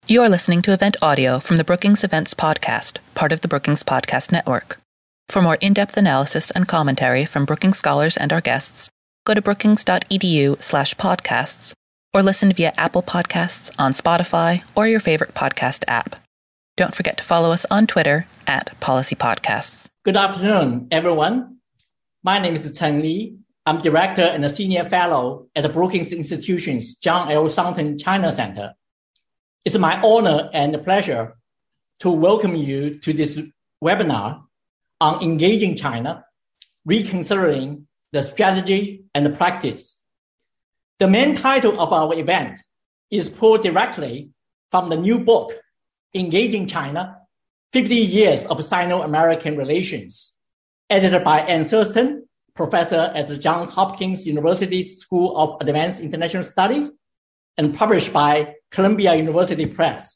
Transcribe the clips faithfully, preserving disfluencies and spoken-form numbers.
You are listening to event audio from the Brookings Events Podcast, part of the Brookings Podcast Network. For more in-depth analysis and commentary from Brookings scholars and our guests, go to brookings.edu slash podcasts or listen via Apple Podcasts, on Spotify, or your favorite podcast app. Don't forget to follow us on Twitter at Policy Podcasts. Good afternoon, everyone. My name is Chen Li. I'm Director and a Senior Fellow at the Brookings Institution's John L. Sutton China Center. It's my honor and pleasure to welcome you to this webinar on Engaging China, Reconsidering the Strategy and the Practice. The main title of our event is pulled directly from the new book, Engaging China, fifty years of Sino-American Relations, edited by Anne Thurston, professor at the Johns Hopkins University School of Advanced International Studies, and published by Columbia University Press.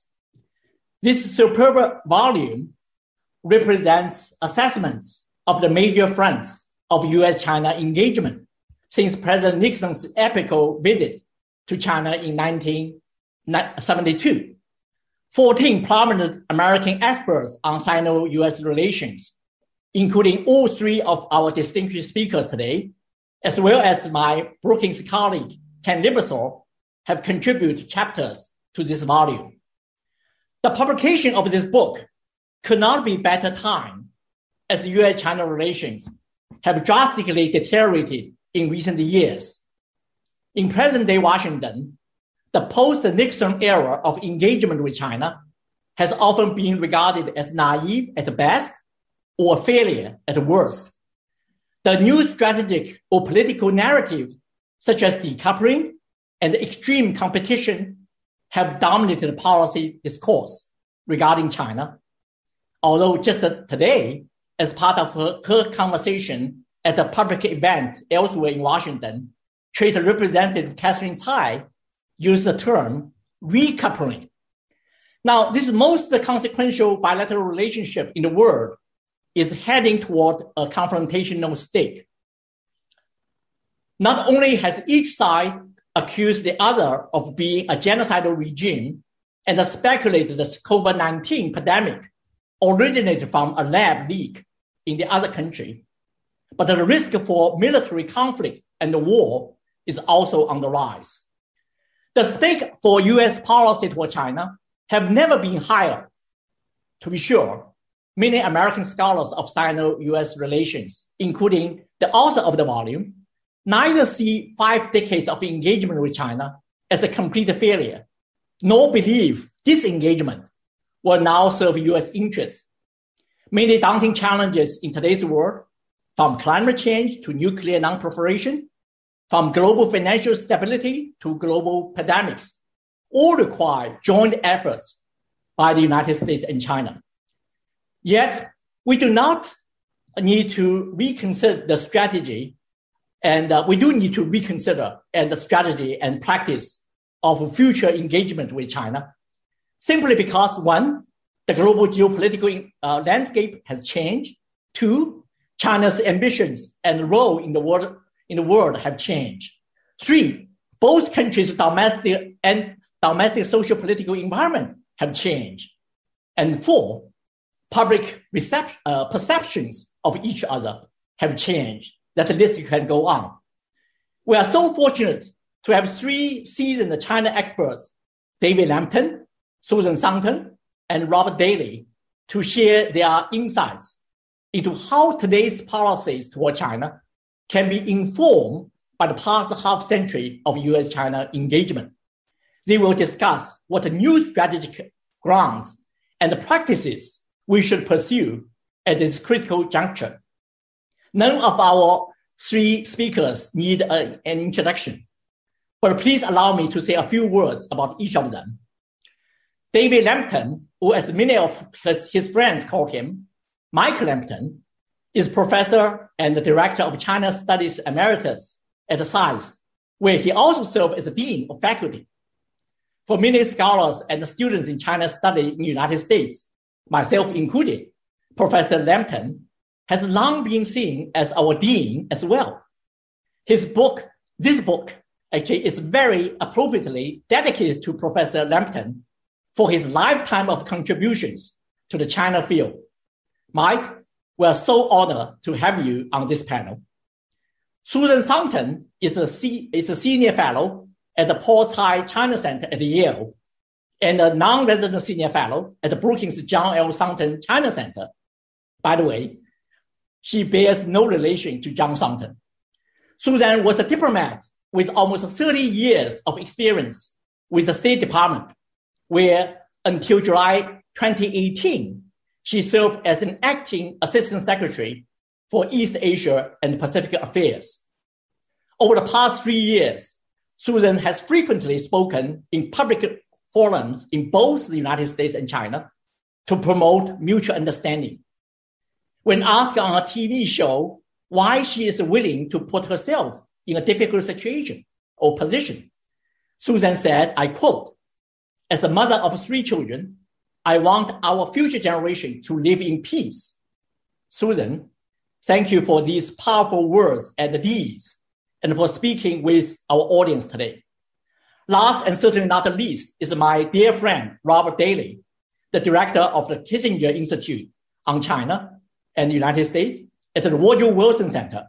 This superb volume represents assessments of the major fronts of U S China engagement since President Nixon's epical visit to China in nineteen seventy-two. fourteen prominent American experts on Sino-U S relations, including all three of our distinguished speakers today, as well as my Brookings colleague, Ken Liversaw, have contributed chapters to this volume. The publication of this book could not be better timed, as U S China relations have drastically deteriorated in recent years. In present-day Washington, the post-Nixon era of engagement with China has often been regarded as naive at best or a failure at worst. The new strategic or political narrative, such as decoupling and extreme competition, have dominated policy discourse regarding China. Although just today, as part of her, her conversation at a public event elsewhere in Washington, Trade Representative Catherine Tai used the term recoupling. Now, this most consequential bilateral relationship in the world is heading toward a confrontational state. Not only has each side accused the other of being a genocidal regime and speculated that COVID nineteen pandemic originated from a lab leak in the other country, but the risk for military conflict and war is also on the rise. The stake for U S policy toward China have never been higher. To be sure, many American scholars of Sino-U S relations, including the author of the volume, neither see five decades of engagement with China as a complete failure, nor believe this engagement will now serve U S interests. Many daunting challenges in today's world, from climate change to nuclear non-proliferation, from global financial stability to global pandemics, all require joint efforts by the United States and China. Yet, we do not need to reconsider the strategy, and uh, we do need to reconsider and the strategy and practice of future engagement with China, simply because, one, the global geopolitical uh, landscape has changed. Two, China's ambitions and role in the world in the world have changed. Three, both countries' domestic and domestic social political environment have changed. And four, public recep- uh, perceptions of each other have changed. That list can go on. We are so fortunate to have three seasoned China experts, David Lampton, Susan Sutton, and Robert Daly, to share their insights into how today's policies toward China can be informed by the past half century of U S China engagement. They will discuss what the new strategic grounds and the practices we should pursue at this critical juncture. None of our three speakers need a, an introduction, but please allow me to say a few words about each of them. David Lampton, or as many of his, his friends call him, Mike Lampton, is professor and the director of China Studies Emeritus at S A I S, where he also serves as the dean of faculty. For many scholars and students in China study in the United States, myself included, Professor Lampton has long been seen as our dean as well. His book, this book, actually is very appropriately dedicated to Professor Lampton, for his lifetime of contributions to the China field. Mike, we are so honored to have you on this panel. Susan Sumton is a, C, is a senior fellow at the Paul Tsai China Center at Yale and a non-resident senior fellow at the Brookings John L. Sumton China Center. By the way, she bears no relation to John Sumton. Susan was a diplomat with almost thirty years of experience with the State Department, where until July twenty eighteen, she served as an acting assistant secretary for East Asia and Pacific Affairs. Over the past three years, Susan has frequently spoken in public forums in both the United States and China to promote mutual understanding. When asked on a T V show why she is willing to put herself in a difficult situation or position, Susan said, I quote, "As a mother of three children, I want our future generation to live in peace." Susan, thank you for these powerful words and deeds and for speaking with our audience today. Last and certainly not the least is my dear friend, Robert Daly, the director of the Kissinger Institute on China and the United States at the Woodrow Wilson Center.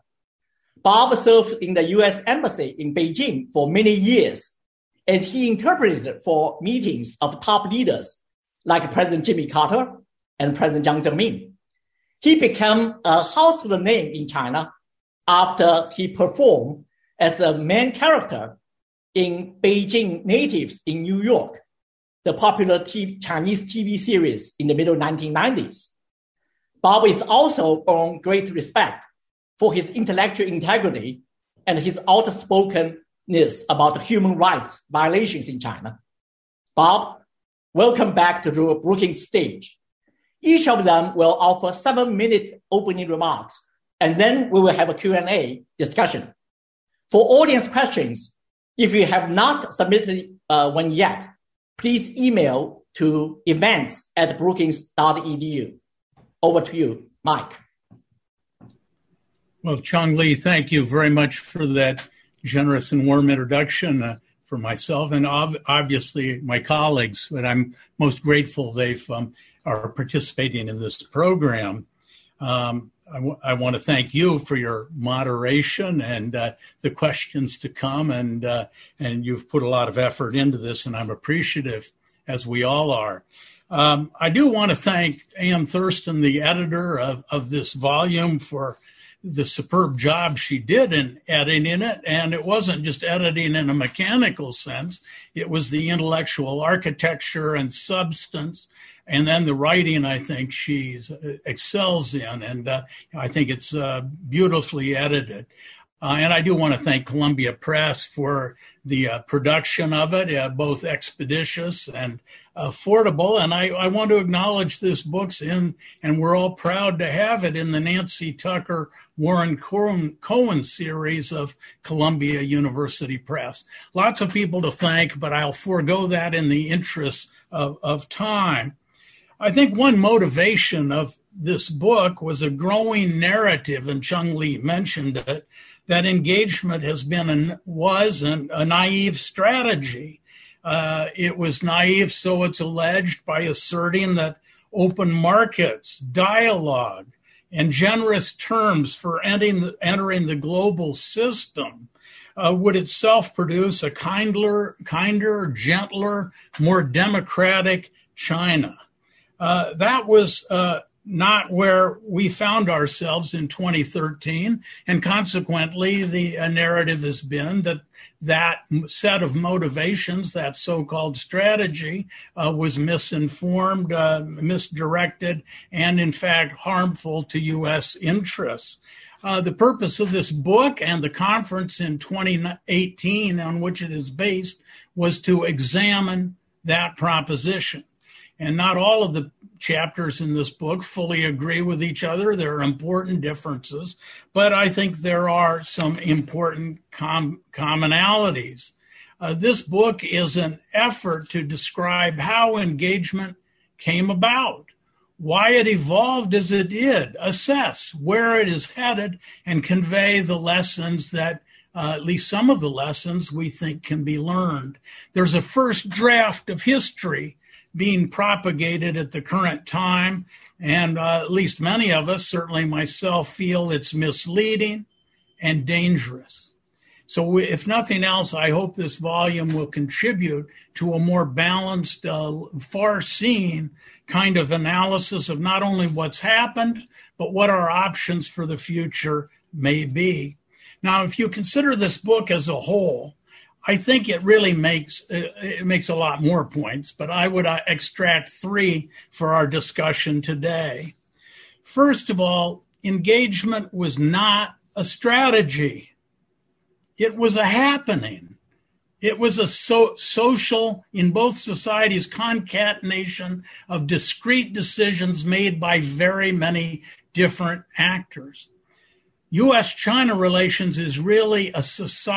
Bob served in the U S Embassy in Beijing for many years, and he interpreted for meetings of top leaders like President Jimmy Carter and President Jiang Zemin. He became a household name in China after he performed as a main character in Beijing Natives in New York, the popular T V, Chinese T V series in the middle nineteen nineties. Bob is also earned great respect for his intellectual integrity and his outspokenness about human rights violations in China. Bob, welcome back to the Brookings stage. Each of them will offer seven-minute opening remarks, and then we will have a Q and A discussion. For audience questions, if you have not submitted uh, one yet, please email to events at brookings dot e d u. Over to you, Mike. Well, Chong-Li, thank you very much for that generous and warm introduction uh, for myself and ob- obviously my colleagues, but I'm most grateful they um, are participating in this program. Um, I, w- I want to thank you for your moderation and uh, the questions to come, and uh, and you've put a lot of effort into this, and I'm appreciative, as we all are. Um, I do want to thank Ann Thurston, the editor of, of this volume, for the superb job she did in editing it. And it wasn't just editing in a mechanical sense. It was the intellectual architecture and substance. And then the writing, I think she excels in. And uh, I think it's uh, beautifully edited. Uh, and I do want to thank Columbia Press for the uh, production of it, uh, both expeditious and affordable. And I, I want to acknowledge this book's in, and we're all proud to have it in the Nancy Tucker Warren Cohen series of Columbia University Press. Lots of people to thank, but I'll forego that in the interest of, of time. I think one motivation of this book was a growing narrative, and Chong-Li mentioned it, that engagement has been and was an, a naive strategy. Uh, it was naive, so it's alleged, by asserting that open markets, dialogue, and generous terms for entering the, entering the global system uh, would itself produce a kinder, kinder, gentler, more democratic China. Uh, that was uh, not where we found ourselves in twenty thirteen, and consequently, the uh, narrative has been that that set of motivations, that so-called strategy, uh, was misinformed, uh, misdirected, and in fact harmful to U S interests. Uh, the purpose of this book and the conference in twenty eighteen on which it is based was to examine that proposition. And not all of the chapters in this book fully agree with each other. There are important differences, but I think there are some important com- commonalities. Uh, this book is an effort to describe how engagement came about, why it evolved as it did, assess where it is headed, and convey the lessons that Uh, at least some of the lessons we think can be learned. There's a first draft of history being propagated at the current time. And uh, at least many of us, certainly myself, feel it's misleading and dangerous. So if nothing else, I hope this volume will contribute to a more balanced, uh, far-seeing kind of analysis of not only what's happened, but what our options for the future may be. Now, if you consider this book as a whole, I think it really makes uh, it makes a lot more points, but I would uh, extract three for our discussion today. First of all, engagement was not a strategy. It was a happening. It was a so, social, in both societies, concatenation of discrete decisions made by very many different actors. U S China relations is really a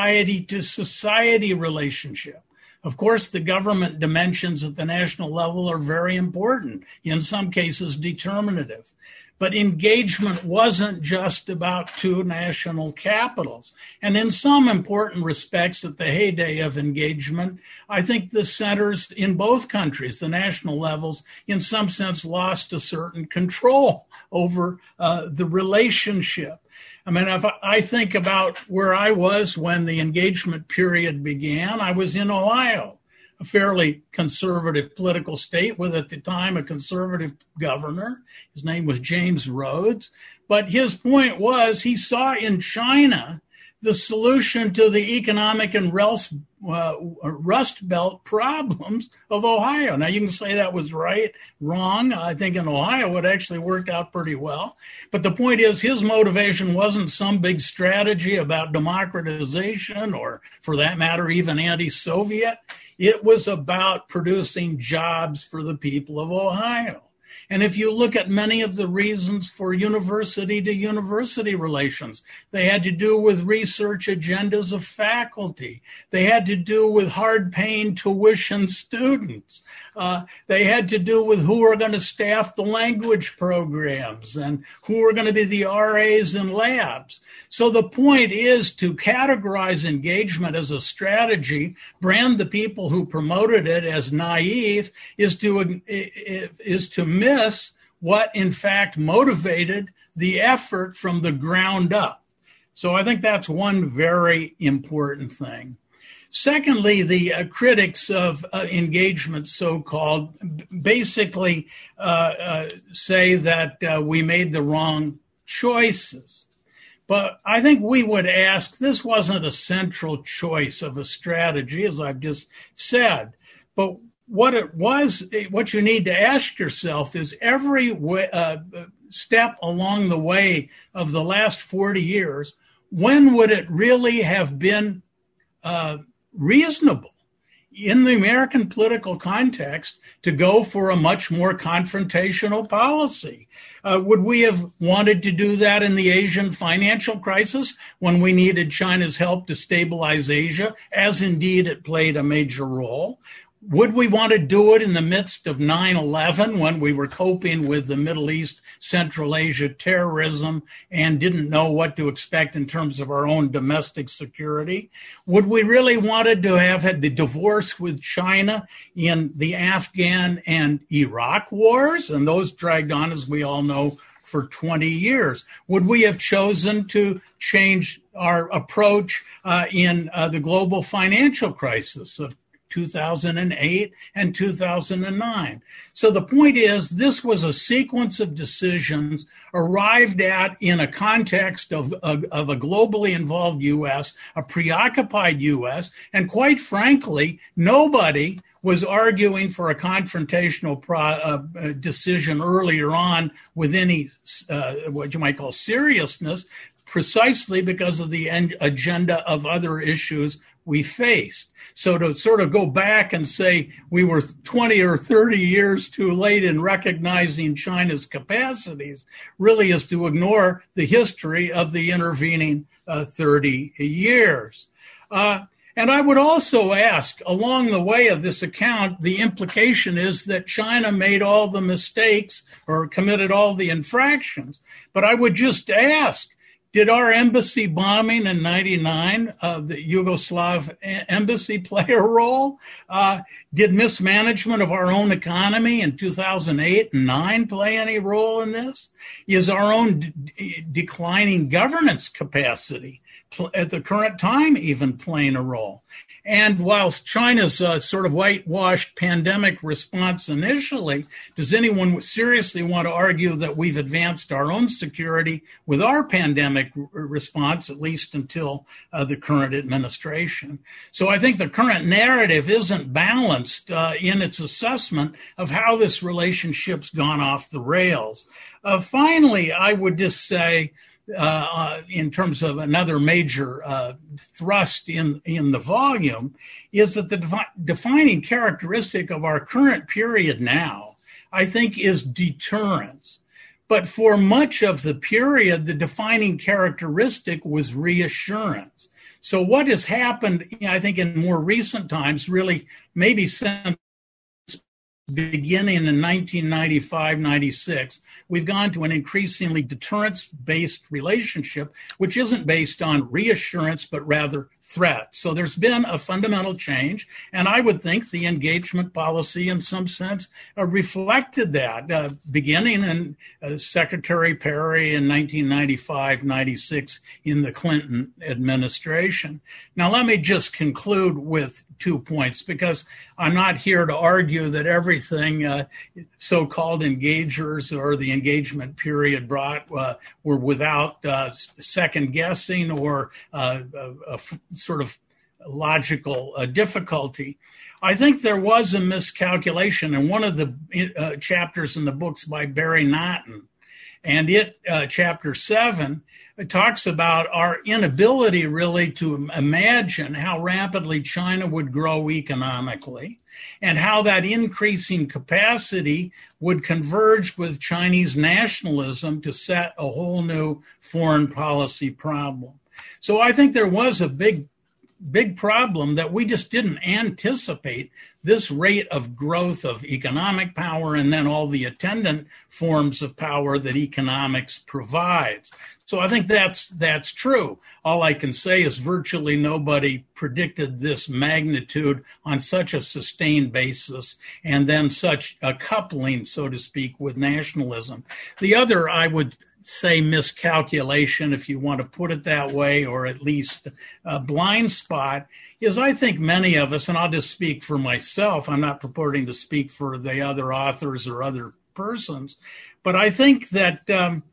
society-to-society relationship. Of course, the government dimensions at the national level are very important, in some cases determinative. But engagement wasn't just about two national capitals. And in some important respects, at the heyday of engagement, I think the centers in both countries, the national levels, in some sense lost a certain control over uh, the relationship. I mean, if I think about where I was when the engagement period began, I was in Ohio, a fairly conservative political state with, at the time, a conservative governor. His name was James Rhodes. But his point was he saw in China the solution to the economic and rust, uh, rust belt problems of Ohio. Now, you can say that was right, wrong. I think in Ohio it actually worked out pretty well. But the point is his motivation wasn't some big strategy about democratization or, for that matter, even anti-Soviet. It was about producing jobs for the people of Ohio. And if you look at many of the reasons for university to university relations, they had to do with research agendas of faculty. They had to do with hard paying tuition students. Uh, they had to do with who are going to staff the language programs and who are going to be the R As in labs. So the point is to categorize engagement as a strategy, brand the people who promoted it as naive, is to, is to miss what in fact motivated the effort from the ground up. So I think that's one very important thing. Secondly, the uh, critics of uh, engagement, so-called, basically uh, uh, say that uh, we made the wrong choices. But I think we would ask, this wasn't a central choice of a strategy, as I've just said. But what it was, what you need to ask yourself is every way, uh, step along the way of the last forty years, when would it really have been uh, reasonable in the American political context to go for a much more confrontational policy? Uh, would we have wanted to do that in the Asian financial crisis when we needed China's help to stabilize Asia, as indeed it played a major role? Would we want to do it in the midst of nine eleven when we were coping with the Middle East, Central Asia terrorism and didn't know what to expect in terms of our own domestic security? Would we really wanted to have had the divorce with China in the Afghan and Iraq wars? And those dragged on, as we all know, for twenty years. Would we have chosen to change our approach uh, in uh, the global financial crisis of two thousand eight and two thousand nine. So the point is, this was a sequence of decisions arrived at in a context of, of, of a globally involved U S, a preoccupied U S, and quite frankly, nobody was arguing for a confrontational pro, uh, decision earlier on with any, uh, what you might call seriousness, precisely because of the agenda of other issues we faced. So to sort of go back and say we were twenty or thirty years too late in recognizing China's capacities really is to ignore the history of the intervening uh, thirty years. Uh, and I would also ask, along the way of this account, the implication is that China made all the mistakes or committed all the infractions. But I would just ask, Did our embassy bombing in ninety-nine, uh, the Yugoslav embassy, play a role? Uh, did mismanagement of our own economy in two thousand eight and nine play any role in this? Is our own de- declining governance capacity pl- at the current time even playing a role? And whilst China's uh, sort of whitewashed pandemic response initially, does anyone seriously want to argue that we've advanced our own security with our pandemic r- response, at least until uh, the current administration? So I think the current narrative isn't balanced uh, in its assessment of how this relationship's gone off the rails. Uh, finally, I would just say, Uh, uh, in terms of another major uh, thrust in, in the volume, is that the defi- defining characteristic of our current period now, I think, is deterrence. But for much of the period, the defining characteristic was reassurance. So what has happened, I think, in more recent times, really maybe since beginning in nineteen ninety-five, ninety-six, we've gone to an increasingly deterrence-based relationship, which isn't based on reassurance, but rather threat. So there's been a fundamental change, and I would think the engagement policy, in some sense, uh, reflected that, uh, beginning in uh, Secretary Perry in nineteen ninety-five, ninety-six in the Clinton administration. Now, let me just conclude with two points, because I'm not here to argue that everything uh, so-called engagers or the engagement period brought uh, were without uh, second guessing or uh, a, a f- sort of logical uh, difficulty. I think there was a miscalculation in one of the uh, chapters in the books by Barry Naughton, and it, uh, chapter seven, it talks about our inability really to imagine how rapidly China would grow economically and how that increasing capacity would converge with Chinese nationalism to set a whole new foreign policy problem. So I think there was a big big problem that we just didn't anticipate this rate of growth of economic power and then all the attendant forms of power that economics provides. So I think that's that's true. All I can say is virtually nobody predicted this magnitude on such a sustained basis and then such a coupling, so to speak, with nationalism. The other, I would say, miscalculation, if you want to put it that way, or at least a blind spot, is I think many of us, and I'll just speak for myself, I'm not purporting to speak for the other authors or other persons, but I think that um,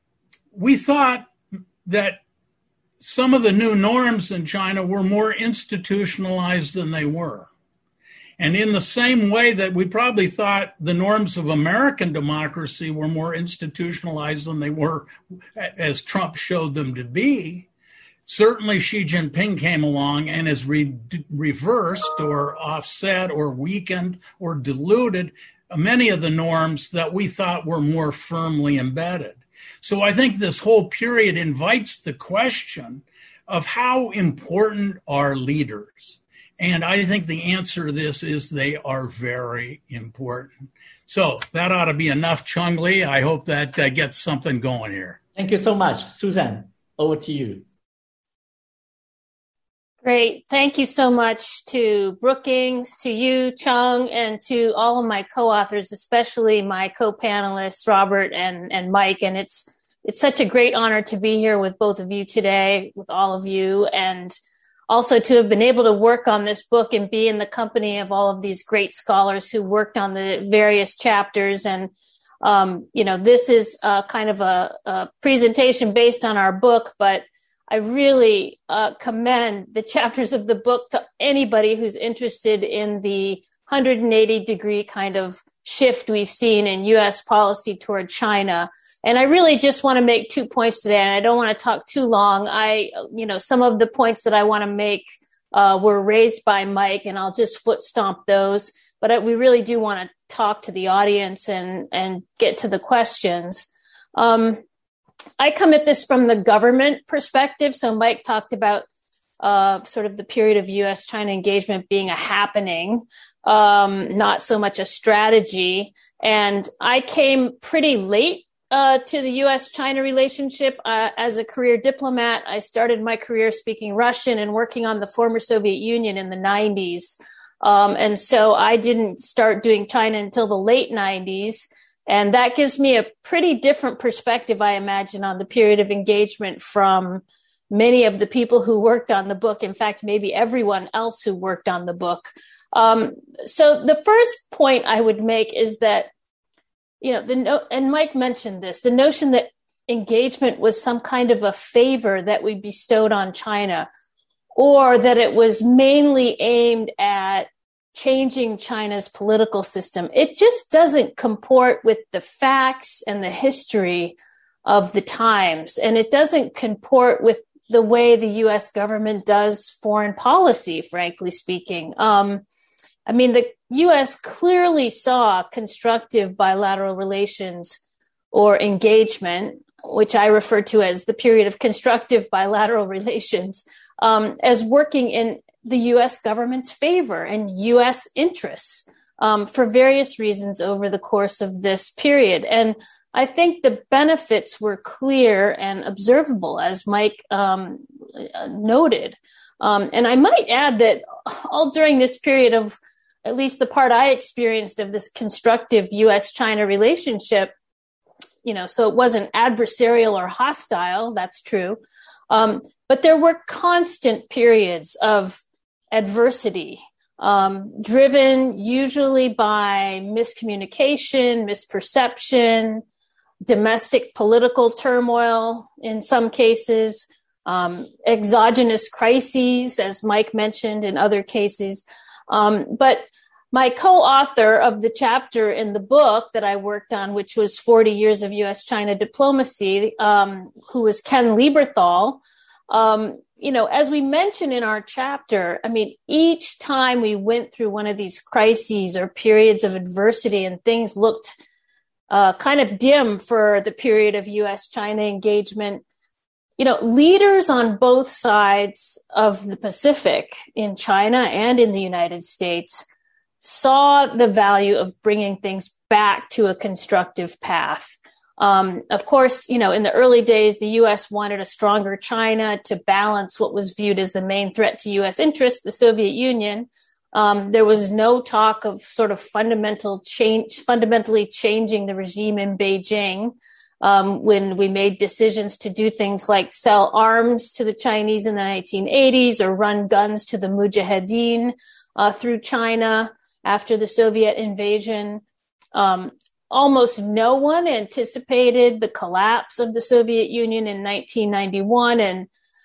we thought that some of the new norms in China were more institutionalized than they were. And in the same way that we probably thought the norms of American democracy were more institutionalized than they were, as Trump showed them to be, certainly Xi Jinping came along and has re- reversed or offset or weakened or diluted many of the norms that we thought were more firmly embedded. So I think this whole period invites the question of how important are leaders? And I think the answer to this is they are very important. So that ought to be enough, Chung Lee. I hope that uh, gets something going here. Thank you so much. Susan, over to you. Great. Thank you so much to Brookings, to you, Chung, and to all of my co-authors, especially my co-panelists, Robert and, and Mike. And it's it's such a great honor to be here with both of you today, with all of you, and also to have been able to work on this book and be in the company of all of these great scholars who worked on the various chapters. And, um, you know, this is uh, kind of a, a presentation based on our book, but I really uh, commend the chapters of the book to anybody who's interested in the one hundred eighty degree kind of shift we've seen in U S policy toward China. And I really just want to make two points today, and I don't want to talk too long. I, you know, some of the points that I want to make uh, were raised by Mike, and I'll just foot stomp those. But I, we really do want to talk to the audience and, and get to the questions. Um, I come at this from the government perspective. So Mike talked about uh, sort of the period of U S China engagement being a happening, um, not so much a strategy. And I came pretty late uh, to the U S China relationship uh, as a career diplomat. I started my career speaking Russian and working on the former Soviet Union in the nineties. Um, and so I didn't start doing China until the late nineties. And that gives me a pretty different perspective, I imagine, on the period of engagement from many of the people who worked on the book. In fact, maybe everyone else who worked on the book. Um, so the first point I would make is that, you know, the no- and Mike mentioned this, the notion that engagement was some kind of a favor that we bestowed on China, or that it was mainly aimed at changing China's political system. It just doesn't comport with the facts and the history of the times. And it doesn't comport with the way the U S government does foreign policy, frankly speaking. Um, I mean, the U S clearly saw constructive bilateral relations or engagement, which I refer to as the period of constructive bilateral relations, um, as working in the U S government's favor and U S interests um, for various reasons over the course of this period. And I think the benefits were clear and observable, as Mike um, noted. Um, and I might add that all during this period of, at least the part I experienced of this constructive U S China relationship, you know, so it wasn't adversarial or hostile, that's true. Um, but there were constant periods of adversity, um, driven usually by miscommunication, misperception, domestic political turmoil in some cases, um, exogenous crises, as Mike mentioned in other cases. Um, but my co-author of the chapter in the book that I worked on, which was forty years of U S China diplomacy, um, who was Ken Lieberthal, um, you know, as we mentioned in our chapter, I mean, each time we went through one of these crises or periods of adversity and things looked uh, kind of dim for the period of U S China engagement, you know, leaders on both sides of the Pacific, in China and in the United States, saw the value of bringing things back to a constructive path. Um, of course, you know, in the early days, the U S wanted a stronger China to balance what was viewed as the main threat to U S interests, the Soviet Union. Um, there was no talk of sort of fundamental change, fundamentally changing the regime in Beijing um, when we made decisions to do things like sell arms to the Chinese in the nineteen eighties or run guns to the Mujahideen uh, through China after the Soviet invasion. Um, Almost no one anticipated the collapse of the Soviet Union in nineteen ninety-one. And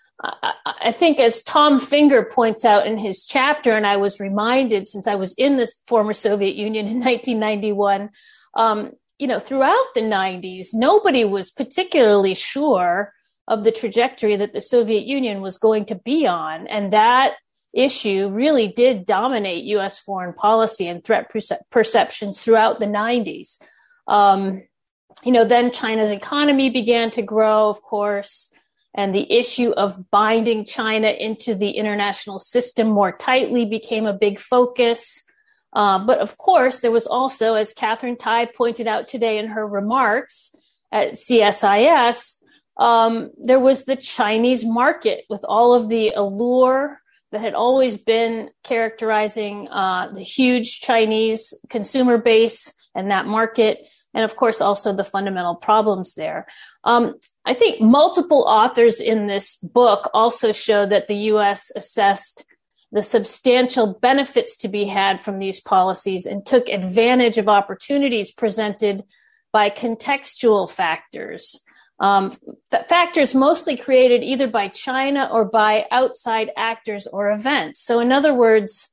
I, I think, as Tom Finger points out in his chapter, and I was reminded since I was in the former Soviet Union in nineteen ninety-one, um, you know, throughout the nineties, nobody was particularly sure of the trajectory that the Soviet Union was going to be on. And that issue really did dominate U S foreign policy and threat perce- perceptions throughout the nineties. Um, you know, then China's economy began to grow, of course, and the issue of binding China into the international system more tightly became a big focus. Uh, but of course, there was also, as Catherine Tai pointed out today in her remarks at C S I S, um, there was the Chinese market with all of the allure that had always been characterizing uh, the huge Chinese consumer base and that market, and of course also the fundamental problems there. Um, I think multiple authors in this book also show that the U S assessed the substantial benefits to be had from these policies and took advantage of opportunities presented by contextual factors. Um, th- factors mostly created either by China or by outside actors or events. So in other words,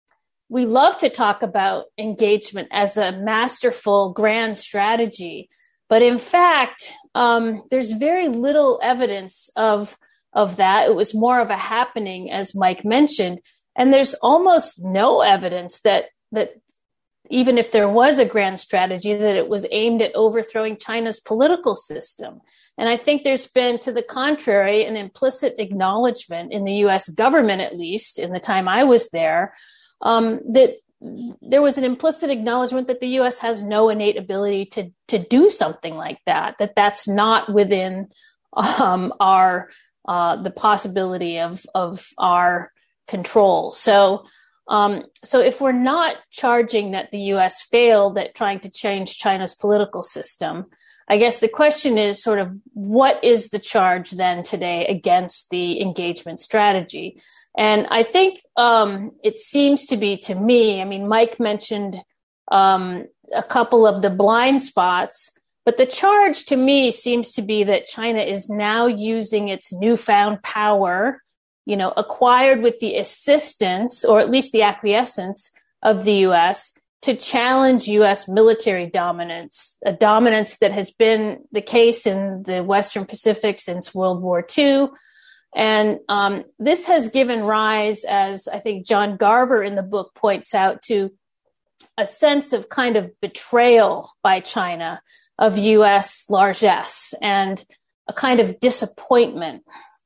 we love to talk about engagement as a masterful grand strategy, but in fact, um, there's very little evidence of, of that. It was more of a happening, as Mike mentioned, and there's almost no evidence that, that even if there was a grand strategy, that it was aimed at overthrowing China's political system. And I think there's been, to the contrary, an implicit acknowledgement in the U S government, at least in the time I was there, um, that there was an implicit acknowledgement that the U S has no innate ability to to do something like that, that that's not within um, our uh, the possibility of of our control. So, um, so if we're not charging that the U S failed at trying to change China's political system, I guess the question is sort of what is the charge then today against the engagement strategy? And I think um, it seems to be, to me, I mean, Mike mentioned um, a couple of the blind spots, but the charge to me seems to be that China is now using its newfound power, you know, acquired with the assistance, or at least the acquiescence of the U S, to challenge U S military dominance, a dominance that has been the case in the Western Pacific since World War Two. And um, this has given rise, as I think John Garver in the book points out, to a sense of kind of betrayal by China of U S largesse and a kind of disappointment.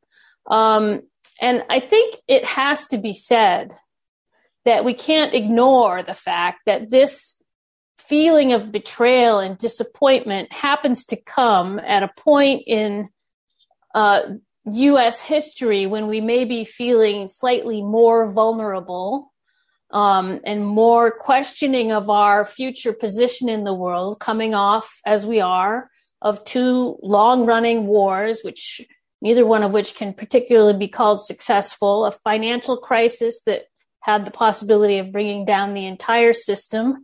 Um, and I think it has to be said that we can't ignore the fact that this feeling of betrayal and disappointment happens to come at a point in uh, U S history when we may be feeling slightly more vulnerable um, and more questioning of our future position in the world, coming off, as we are, of two long-running wars, which neither one of which can particularly be called successful, a financial crisis that had the possibility of bringing down the entire system,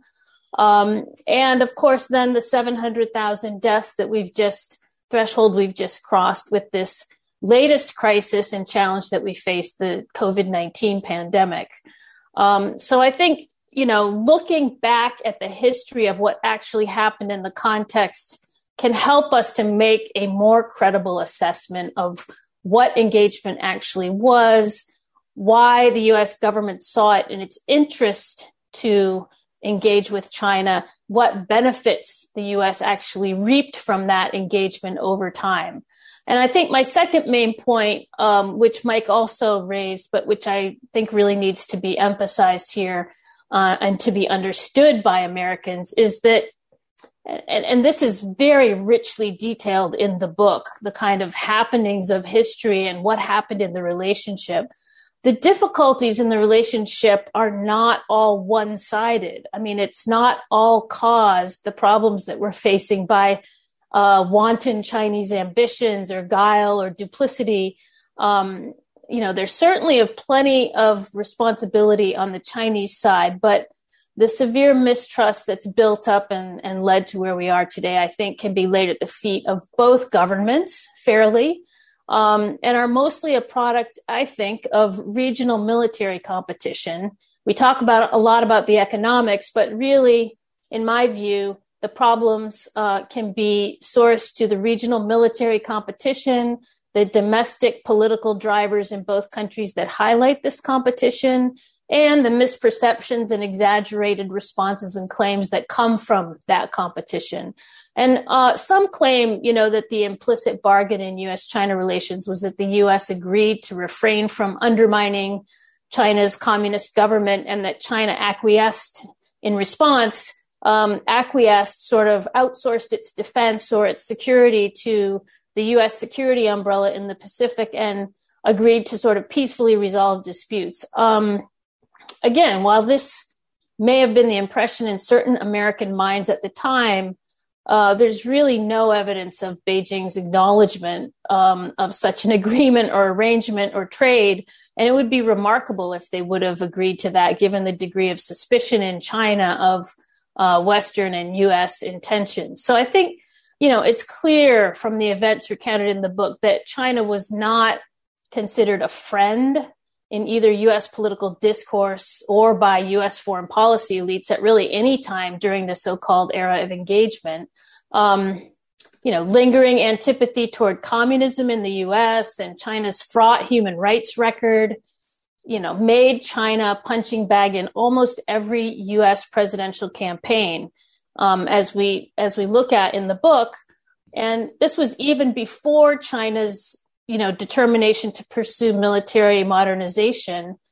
um, and of course then the seven hundred thousand deaths that we've just, threshold we've just crossed with this latest crisis and challenge that we face, the COVID nineteen pandemic. Um, so I think, you know, looking back at the history of what actually happened in the context can help us to make a more credible assessment of what engagement actually was, why the U S government saw it in its interest to engage with China, what benefits the U S actually reaped from that engagement over time. And I think my second main point, um, which Mike also raised, but which I think really needs to be emphasized here uh, and to be understood by Americans, is that, and, and this is very richly detailed in the book, the kind of happenings of history and what happened in the relationship. The difficulties in the relationship are not all one-sided. I mean, it's not all caused, the problems that we're facing, by Uh, wanton Chinese ambitions or guile or duplicity. Um, you know, there's certainly a plenty of responsibility on the Chinese side, but the severe mistrust that's built up and, and led to where we are today, I think, can be laid at the feet of both governments fairly, um, and are mostly a product, I think, of regional military competition. We talk about a lot about the economics, but really, in my view, the problems uh, can be sourced to the regional military competition, the domestic political drivers in both countries that highlight this competition, and the misperceptions and exaggerated responses and claims that come from that competition. And uh, some claim, you know, that the implicit bargain in U S China relations was that the U S agreed to refrain from undermining China's communist government and that China acquiesced in response. Um, acquiesced, sort of outsourced its defense or its security to the U S security umbrella in the Pacific and agreed to sort of peacefully resolve disputes. Um, again, while this may have been the impression in certain American minds at the time, uh, there's really no evidence of Beijing's acknowledgement um, of such an agreement or arrangement or trade. And it would be remarkable if they would have agreed to that, given the degree of suspicion in China of Uh, Western and U S intentions. So I think, you know, it's clear from the events recounted in the book that China was not considered a friend in either U S political discourse or by U S foreign policy elites at really any time during the so-called era of engagement. Um, you know, lingering antipathy toward communism in the U S and China's fraught human rights record, you know, made China a punching bag in almost every U S presidential campaign, um, as we as we look at in the book. And this was even before China's, you know, determination to pursue military modernization.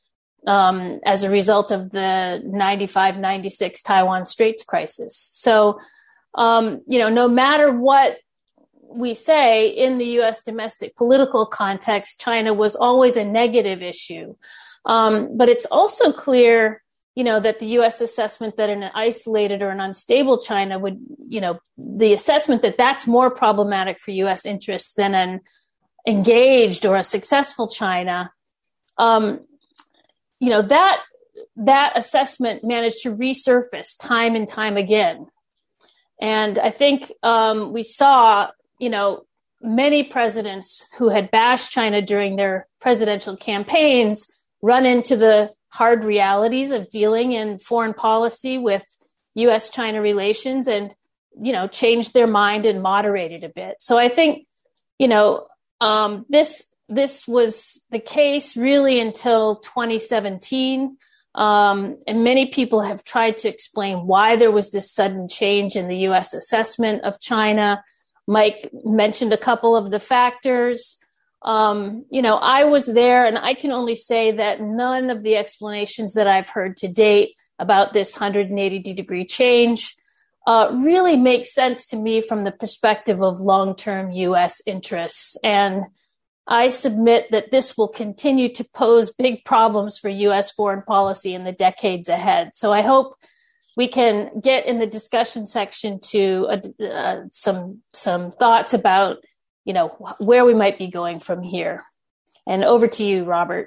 um, as a result of the ninety-five ninety-six Taiwan Straits crisis. So, um, you know, no matter what we say in the U S domestic political context, China was always a negative issue. Um, but it's also clear, you know, that the U S assessment that an isolated or an unstable China would, you know, the assessment that that's more problematic for U S interests than an engaged or a successful China, um, you know, that that assessment managed to resurface time and time again. And I think um, we saw, you know, many presidents who had bashed China during their presidential campaigns run into the hard realities of dealing in foreign policy with U S China relations and, you know, changed their mind and moderated a bit. So I think, you know, um, this this was the case really until twenty seventeen. Um, and many people have tried to explain why there was this sudden change in the U S assessment of China. Mike mentioned a couple of the factors. Um, you know, I was there, and I can only say that none of the explanations that I've heard to date about this one hundred eighty degree change uh, really make sense to me from the perspective of long-term U S interests. And I submit that this will continue to pose big problems for U S foreign policy in the decades ahead. So I hope we can get in the discussion section to uh, uh, some some thoughts about, you know, where we might be going from here. And over to you, Robert.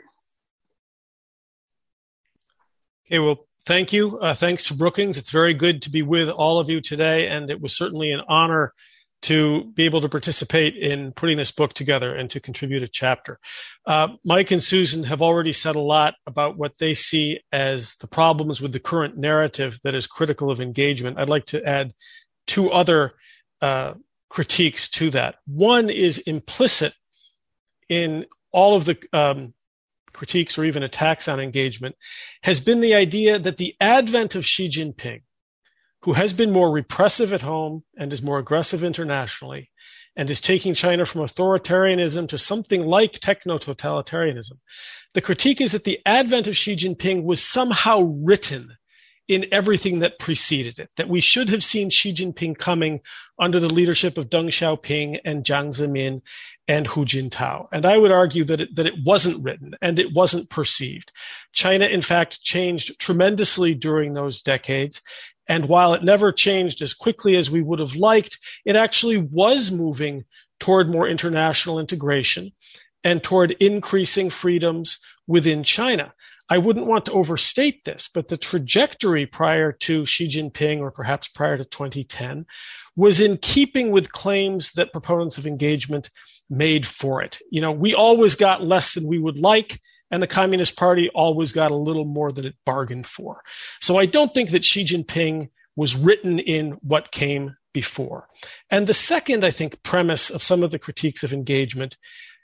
Okay, well, thank you. Uh, thanks to Brookings. It's very good to be with all of you today, and it was certainly an honor to be able to participate in putting this book together and to contribute a chapter. Uh, Mike and Susan have already said a lot about what they see as the problems with the current narrative that is critical of engagement. I'd like to add two other uh, critiques to that. One is implicit in all of the um, critiques or even attacks on engagement has been the idea that the advent of Xi Jinping, who has been more repressive at home and is more aggressive internationally, and is taking China from authoritarianism to something like techno-totalitarianism. The critique is that the advent of Xi Jinping was somehow written in everything that preceded it, that we should have seen Xi Jinping coming under the leadership of Deng Xiaoping and Jiang Zemin and Hu Jintao. And I would argue that it, that it wasn't written and it wasn't perceived. China, in fact, changed tremendously during those decades. And while it never changed as quickly as we would have liked, it actually was moving toward more international integration and toward increasing freedoms within China. I wouldn't want to overstate this, but the trajectory prior to Xi Jinping, or perhaps prior to twenty ten, was in keeping with claims that proponents of engagement made for it. You know, we always got less than we would like, and the Communist Party always got a little more than it bargained for. So I don't think that Xi Jinping was written in what came before. And the second, I think, premise of some of the critiques of engagement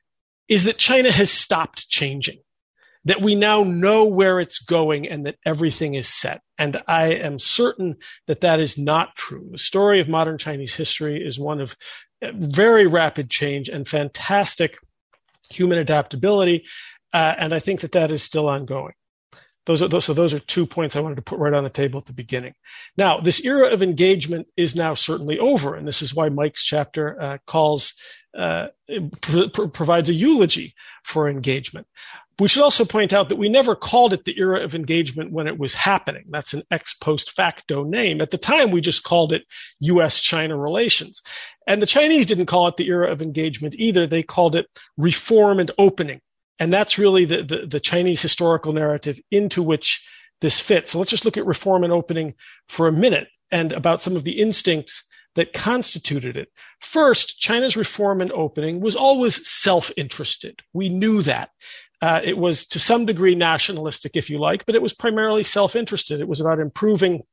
is that China has stopped changing, that we now know where it's going and that everything is set. And I am certain that that is not true. The story of modern Chinese history is one of very rapid change and fantastic human adaptability. Uh, and I think that that is still ongoing. Those are those, so those are two points I wanted to put right on the table at the beginning. Now, this era of engagement is now certainly over, and this is why Mike's chapter uh, calls uh, pr- pr- provides a eulogy for engagement. We should also point out that we never called it the era of engagement when it was happening. That's an ex post facto name. At the time, we just called it U S China relations. And the Chinese didn't call it the era of engagement either. They called it reform and opening. And that's really the, the, the Chinese historical narrative into which this fits. So let's just look at reform and opening for a minute and about some of the instincts that constituted it. First, China's reform and opening was always self-interested. We knew that. Uh, it was to some degree nationalistic, if you like, but it was primarily self-interested. It was about improving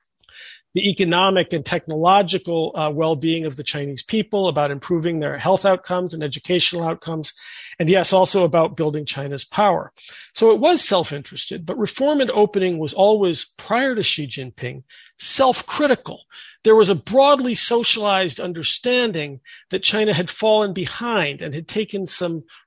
the economic and technological uh, well-being of the Chinese people, about improving their health outcomes and educational outcomes, and yes, also about building China's power. So it was self-interested, but reform and opening was always, prior to Xi Jinping, self-critical. There was a broadly socialized understanding that China had fallen behind and had taken some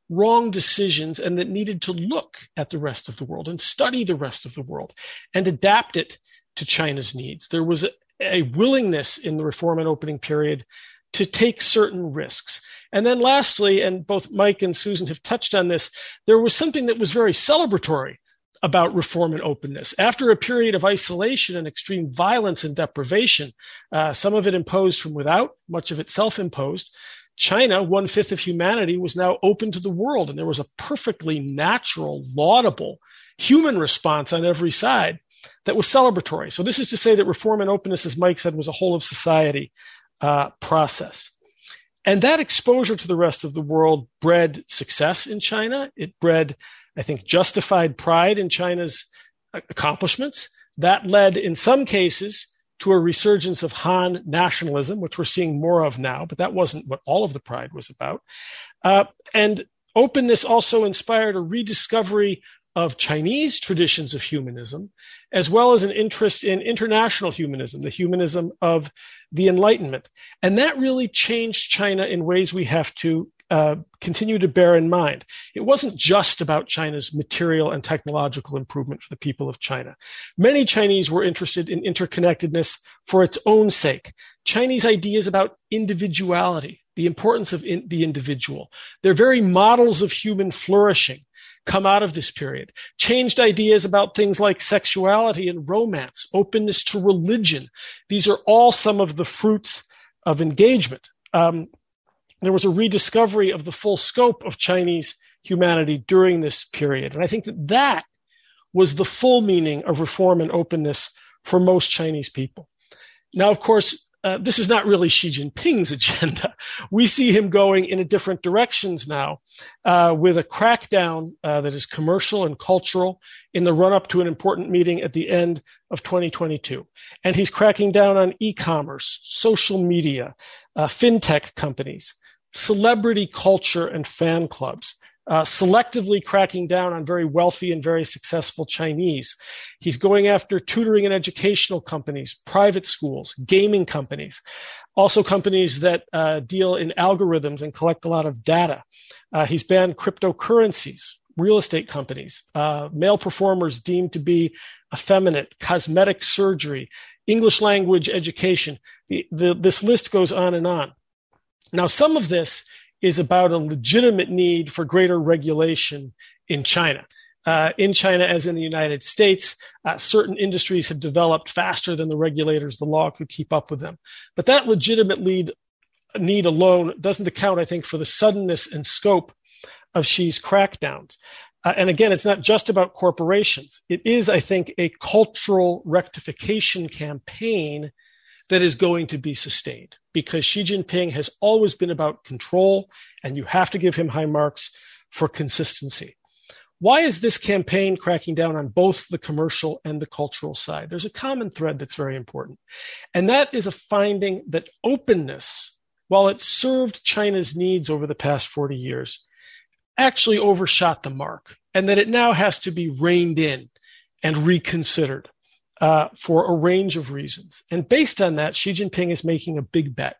wrong decisions and that needed to look at the rest of the world and study the rest of the world and adapt it to China's needs. There was a, a willingness in the reform and opening period to take certain risks. And then lastly, and both Mike and Susan have touched on this, there was something that was very celebratory about reform and openness. After a period of isolation and extreme violence and deprivation, uh, some of it imposed from without, much of it self-imposed, China, one-fifth of humanity, was now open to the world. And there was a perfectly natural, laudable human response on every side that was celebratory. So this is to say that reform and openness, as Mike said, was a whole of society uh, process. And that exposure to the rest of the world bred success in China. It bred, I think, justified pride in China's accomplishments. That led, in some cases, to a resurgence of Han nationalism, which we're seeing more of now, but that wasn't what all of the pride was about. Uh, and openness also inspired a rediscovery of Chinese traditions of humanism, as well as an interest in international humanism, the humanism of the Enlightenment. And that really changed China in ways we have to uh, continue to bear in mind. It wasn't just about China's material and technological improvement for the people of China. Many Chinese were interested in interconnectedness for its own sake. Chinese ideas about individuality, the importance of in, the individual, their very models of human flourishing come out of this period, changed ideas about things like sexuality and romance, openness to religion. These are all some of the fruits of engagement. Um, there was a rediscovery of the full scope of Chinese humanity during this period. And I think that that was the full meaning of reform and openness for most Chinese people. Now, of course, Uh, this is not really Xi Jinping's agenda. We see him going in a different directions now uh, with a crackdown uh, that is commercial and cultural in the run-up to an important meeting at the end of twenty twenty-two. And he's cracking down on e-commerce, social media, uh, fintech companies, celebrity culture and fan clubs, uh, selectively cracking down on very wealthy and very successful Chinese. He's going after tutoring and educational companies, private schools, gaming companies, also companies that uh, deal in algorithms and collect a lot of data. Uh, he's banned cryptocurrencies, real estate companies, uh, male performers deemed to be effeminate, cosmetic surgery, English language education. The, the, this list goes on and on. Now, some of this is about a legitimate need for greater regulation in China. Uh, in China, as in the United States, uh, certain industries have developed faster than the regulators, the law could keep up with them. But that legitimate lead, need alone doesn't account, I think, for the suddenness and scope of Xi's crackdowns. Uh, and again, it's not just about corporations. It is, I think, a cultural rectification campaign that is going to be sustained, because Xi Jinping has always been about control, and you have to give him high marks for consistency. Why is this campaign cracking down on both the commercial and the cultural side? There's a common thread that's very important, and that is a finding that openness, while it served China's needs over the past forty years, actually overshot the mark, and that it now has to be reined in and reconsidered. Uh, for a range of reasons. And based on that, Xi Jinping is making a big bet.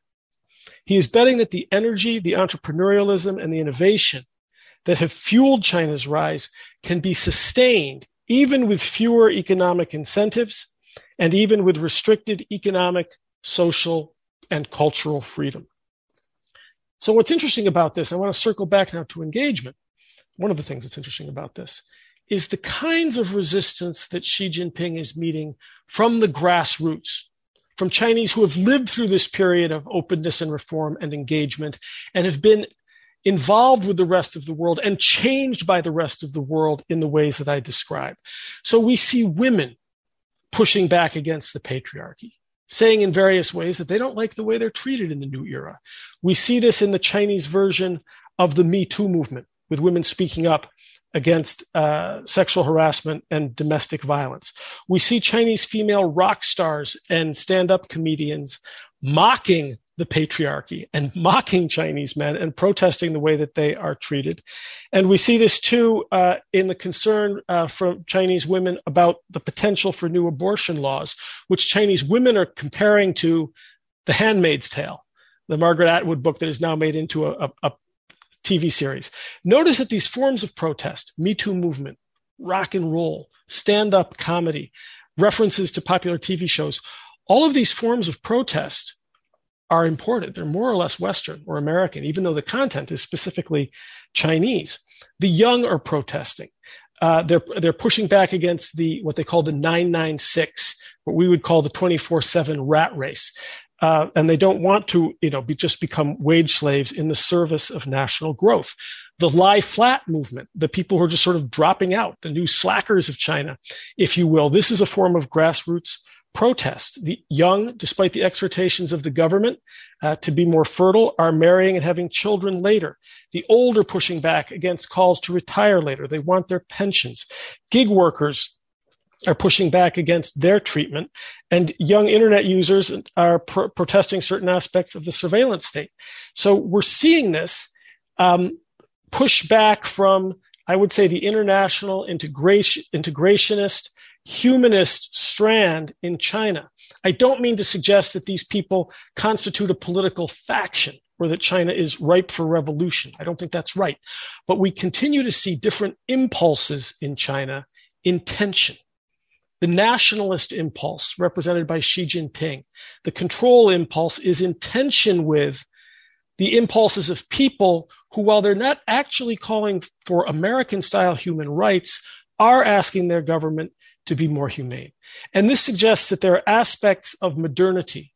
He is betting that the energy, the entrepreneurialism, and the innovation that have fueled China's rise can be sustained even with fewer economic incentives and even with restricted economic, social, and cultural freedom. So what's interesting about this, I want to circle back now to engagement. One of the things that's interesting about this is the kinds of resistance that Xi Jinping is meeting from the grassroots, from Chinese who have lived through this period of openness and reform and engagement and have been involved with the rest of the world and changed by the rest of the world in the ways that I described. So we see women pushing back against the patriarchy, saying in various ways that they don't like the way they're treated in the new era. We see this in the Chinese version of the Me Too movement, with women speaking up against uh, sexual harassment and domestic violence. We see Chinese female rock stars and stand-up comedians mocking the patriarchy and mocking Chinese men and protesting the way that they are treated. And we see this too uh, in the concern uh, from Chinese women about the potential for new abortion laws, which Chinese women are comparing to The Handmaid's Tale, the Margaret Atwood book that is now made into a, a, a T V series. Notice that these forms of protest, Me Too movement, rock and roll, stand-up comedy, references to popular T V shows, all of these forms of protest are imported. They're more or less Western or American, even though the content is specifically Chinese. The young are protesting. Uh, they're they're pushing back against the what they call the nine nine six, what we would call the twenty-four seven rat race. Uh, and they don't want to, you know, be, just become wage slaves in the service of national growth. The lie flat movement, the people who are just sort of dropping out, the new slackers of China, if you will, this is a form of grassroots protest. The young, despite the exhortations of the government uh, to be more fertile, are marrying and having children later. The old are pushing back against calls to retire later. They want their pensions. Gig workers are pushing back against their treatment, and young internet users are pro- protesting certain aspects of the surveillance state. So we're seeing this um, push back from, I would say, the international integration, integrationist, humanist strand in China. I don't mean to suggest that these people constitute a political faction or that China is ripe for revolution. I don't think that's right. But we continue to see different impulses in China in tension. The nationalist impulse, represented by Xi Jinping, the control impulse, is in tension with the impulses of people who, while they're not actually calling for American-style human rights, are asking their government to be more humane. And this suggests that there are aspects of modernity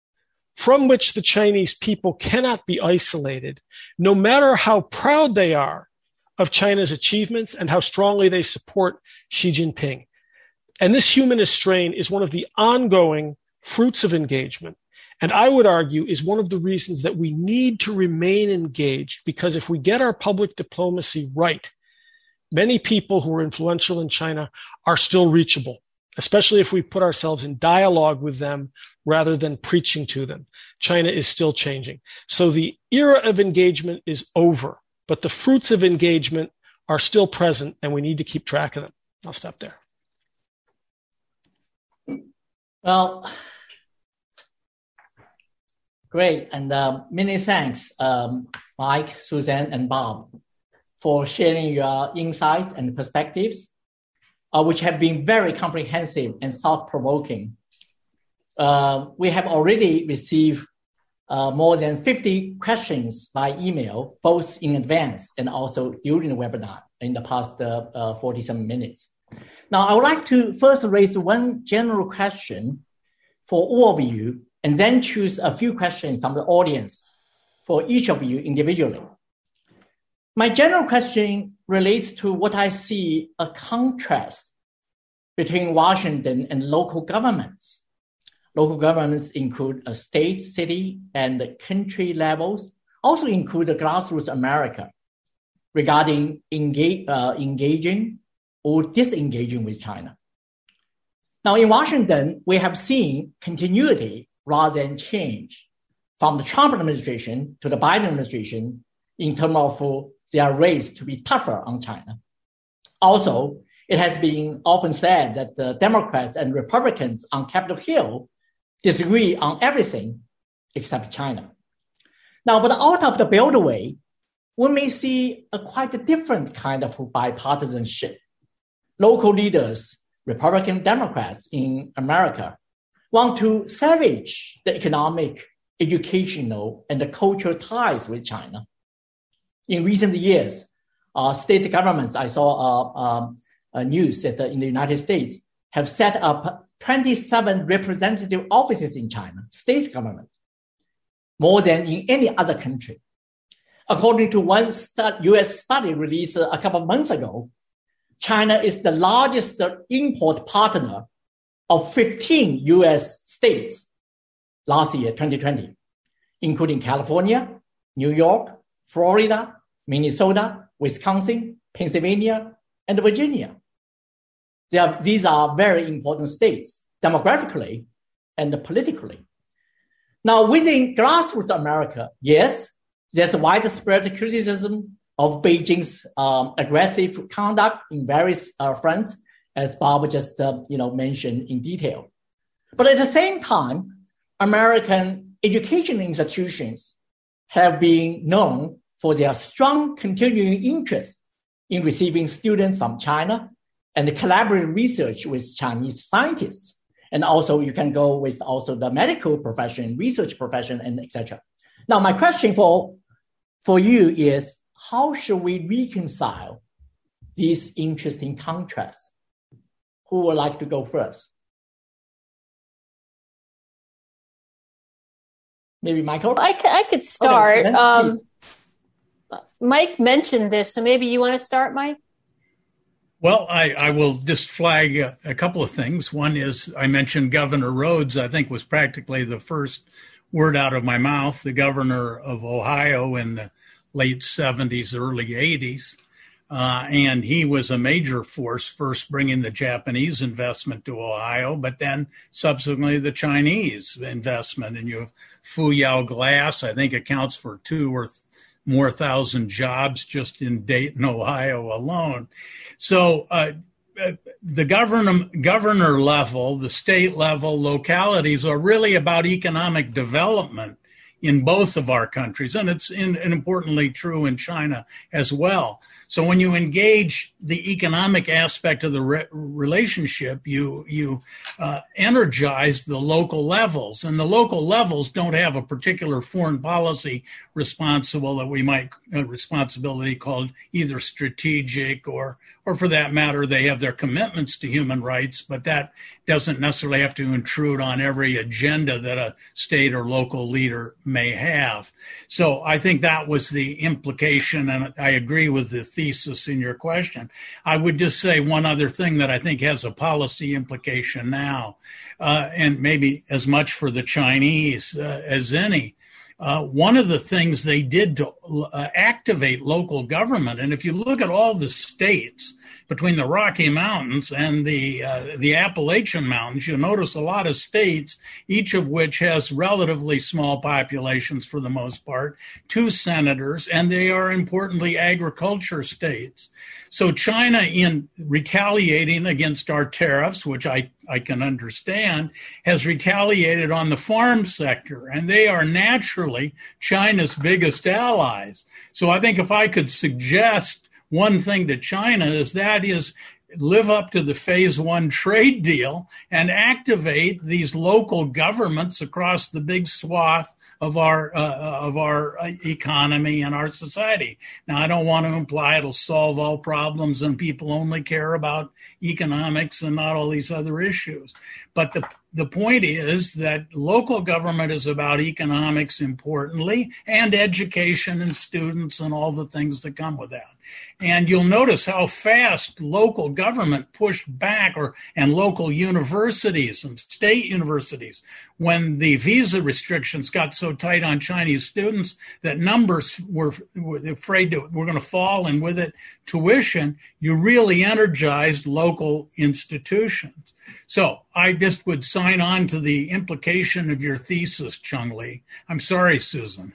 from which the Chinese people cannot be isolated, no matter how proud they are of China's achievements and how strongly they support Xi Jinping. And this humanist strain is one of the ongoing fruits of engagement. And I would argue is one of the reasons that we need to remain engaged, because if we get our public diplomacy right, many people who are influential in China are still reachable, especially if we put ourselves in dialogue with them rather than preaching to them. China is still changing. So the era of engagement is over, but the fruits of engagement are still present, and we need to keep track of them. I'll stop there. Well, great. And uh, many thanks, um, Mike, Suzanne, and Bob, for sharing your insights and perspectives, uh, which have been very comprehensive and thought-provoking. Uh, we have already received uh, more than fifty questions by email, both in advance and also during the webinar in the past uh, uh, forty-some minutes. Now, I would like to first raise one general question for all of you, and then choose a few questions from the audience for each of you individually. My general question relates to what I see a contrast between Washington and local governments. Local governments include a state, city, and country levels, also include the grassroots America regarding engage, uh, engaging or disengaging with China. Now, in Washington, we have seen continuity rather than change from the Trump administration to the Biden administration in terms of their race to be tougher on China. Also, it has been often said that the Democrats and Republicans on Capitol Hill disagree on everything except China. Now, but out of the Beltway, we may see a quite different kind of bipartisanship. Local leaders, Republican Democrats in America, want to salvage the economic, educational, and the cultural ties with China. In recent years, uh, state governments, I saw uh, um, uh, news that uh, in the United States, have set up twenty-seven representative offices in China, state government, more than in any other country. According to one stud- U S study released a couple of months ago, China is the largest import partner of fifteen U S states last year, twenty twenty, including California, New York, Florida, Minnesota, Wisconsin, Pennsylvania, and Virginia. They are, these are very important states, demographically and politically. Now, within grassroots America, yes, there's a widespread criticism of Beijing's um, aggressive conduct in various uh, fronts, as Bob just uh, you know, mentioned in detail. But at the same time, American education institutions have been known for their strong continuing interest in receiving students from China and the collaborative research with Chinese scientists. And also you can go with also the medical profession, research profession, and et cetera. Now, my question for, for you is, how should we reconcile these interesting contrasts? Who would like to go first? Maybe Michael? I, c- I could start. Okay, um, Mike mentioned this, so maybe you want to start, Mike? Well, I, I will just flag a, a couple of things. One is I mentioned Governor Rhodes, I think was practically the first word out of my mouth, the governor of Ohio in the late seventies, early eighties. Uh, and he was a major force, first bringing the Japanese investment to Ohio, but then subsequently the Chinese investment. And you have Fuyao Glass, I think accounts for two or th- more thousand jobs just in Dayton, Ohio alone. So uh, the governor, governor level, the state level, localities are really about economic development in both of our countries. And it's in, and importantly true in China as well. So when you engage the economic aspect of the re- relationship, you you uh, energize the local levels, and the local levels don't have a particular foreign policy responsible that we might uh, responsibility called either strategic or or for that matter, they have their commitments to human rights, but that doesn't necessarily have to intrude on every agenda that a state or local leader may have. So I think that was the implication, and I agree with the thesis in your question. I would just say one other thing that I think has a policy implication now, uh, and maybe as much for the Chinese uh, as any. Uh, one of the things they did to uh, activate local government, and if you look at all the states between the Rocky Mountains and the uh, the Appalachian Mountains, you'll notice a lot of states, each of which has relatively small populations for the most part, two senators, and they are importantly agriculture states. So China, in retaliating against our tariffs, which I, I can understand, has retaliated on the farm sector, and they are naturally China's biggest allies. So I think if I could suggest one thing to China, is that is live up to the phase one trade deal and activate these local governments across the big swath of our uh, of our economy and our society. Now, I don't want to imply it'll solve all problems and people only care about economics and not all these other issues. But the the point is that local government is about economics importantly, and education and students and all the things that come with that. And you'll notice how fast local government pushed back, or and local universities and state universities, when the visa restrictions got so tight on Chinese students that numbers were, were afraid to, were going to fall, and with it tuition, you really energized local institutions. So I just would sign on to the implication of your thesis, Chung Lee. I'm sorry, Susan.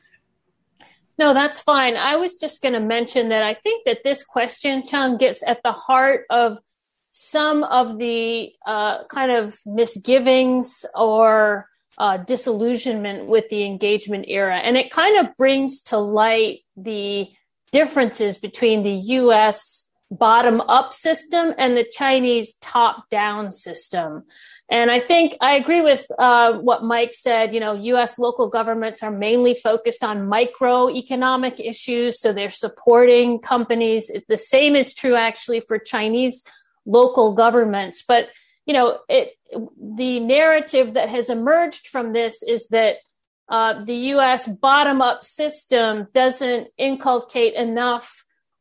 No, that's fine. I was just going to mention that I think that this question, Chung, gets at the heart of some of the uh, kind of misgivings or uh, disillusionment with the engagement era. And it kind of brings to light the differences between the U S bottom-up system and the Chinese top-down system. And I think I agree with uh, what Mike said. You know, U S local governments are mainly focused on microeconomic issues, so they're supporting companies. The same is true, actually, for Chinese local governments. But, you know, it, the narrative that has emerged from this is that uh, the U S bottom-up system doesn't inculcate enough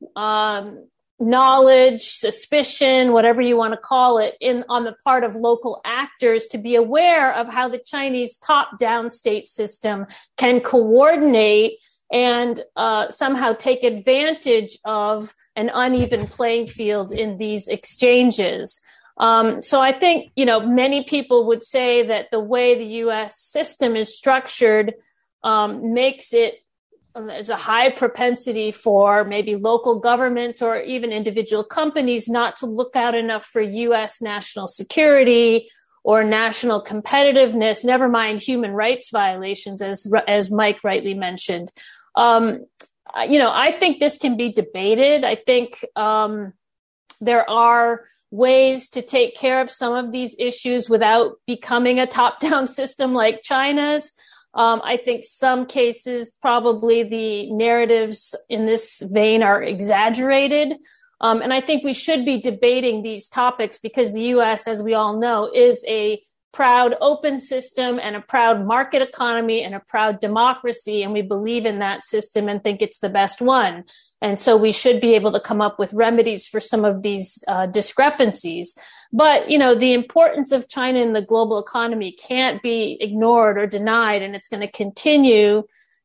um knowledge, suspicion, whatever you want to call it, in on the part of local actors to be aware of how the Chinese top-down state system can coordinate and uh, somehow take advantage of an uneven playing field in these exchanges. Um, so I think, you know, many people would say that the way the U S system is structured um, makes it there's a high propensity for maybe local governments or even individual companies not to look out enough for U S national security or national competitiveness, never mind human rights violations, as as Mike rightly mentioned. Um, you know, I think this can be debated. I think um, there are ways to take care of some of these issues without becoming a top-down system like China's. Um, I think some cases, probably the narratives in this vein are exaggerated. Um, and I think we should be debating these topics because the U S, as we all know, is a proud open system and a proud market economy and a proud democracy. And we believe in that system and think it's the best one. And so we should be able to come up with remedies for some of these uh, discrepancies. But, you know, the importance of China in the global economy can't be ignored or denied. And it's going to continue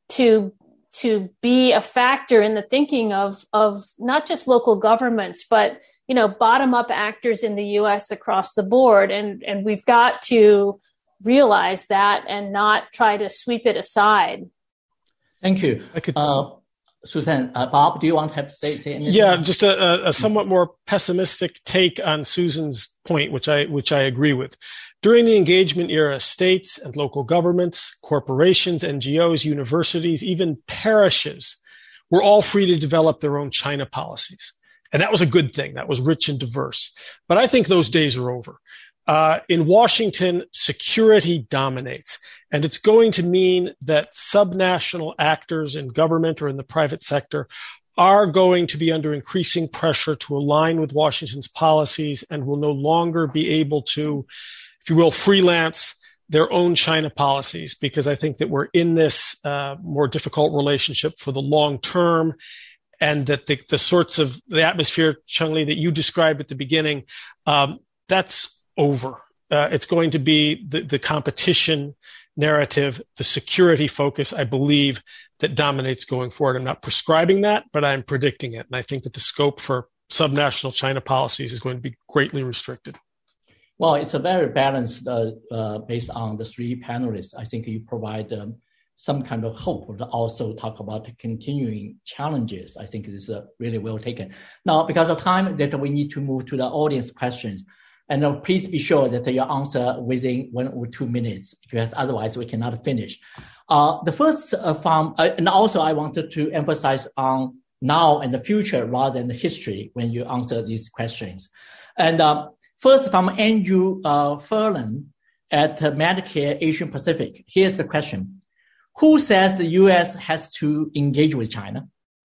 to to be a factor in the thinking of, of not just local governments, but, you know, bottom-up actors in the U S across the board. And, and we've got to realize that and not try to sweep it aside. Thank you. I could, uh, Susan, uh, Bob, do you want to have to say, say anything? Yeah, just a, a somewhat more pessimistic take on Susan's point, which I which I agree with. During the engagement era, states and local governments, corporations, N G Os, universities, even parishes were all free to develop their own China policies. And that was a good thing. That was rich and diverse. But I think those days are over. Uh, in Washington, security dominates. And it's going to mean that subnational actors in government or in the private sector are going to be under increasing pressure to align with Washington's policies and will no longer be able to, if you will, freelance their own China policies, because I think that we're in this uh, more difficult relationship for the long term, and that the, the sorts of the atmosphere, Cheng-Li, that you described at the beginning, um, that's over. Uh, it's going to be the, the competition narrative, the security focus, I believe, that dominates going forward. I'm not prescribing that, but I'm predicting it. And I think that the scope for subnational China policies is going to be greatly restricted. Well, it's a very balanced, uh, uh, based on the three panelists. I think you provide um, some kind of hope, but also talk about the continuing challenges. I think this is uh, really well taken. Now, because of time, that we need to move to the audience questions. And uh, please be sure that you answer within one or two minutes, because otherwise we cannot finish. Uh, the first uh, from, uh, and also I wanted to emphasize on now and the future rather than the history when you answer these questions. And uh, first from Andrew uh, Furlan at uh, Medicare Asia Pacific. Here's the question. Who says the U S has to engage with China?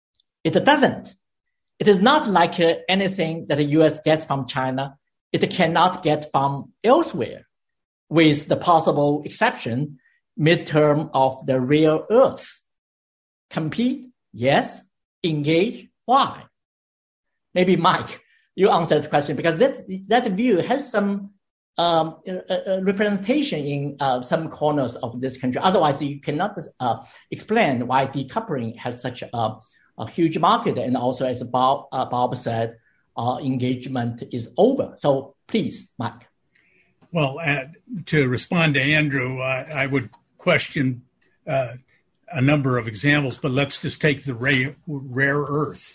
It doesn't. It is not like uh, anything that the U S gets from China it cannot get from elsewhere, with the possible exception, midterm of the rare earth. Compete? Yes. Engage? Why? Maybe Mike, you answer the question, because that, that view has some um, uh, representation in uh, some corners of this country. Otherwise, you cannot uh, explain why decoupling has such a, a huge market. And also, as Bob, uh, Bob said, Uh, engagement is over. So please, Mike. Well, uh, to respond to Andrew, uh, I would question uh, a number of examples, but let's just take the rare, rare earths.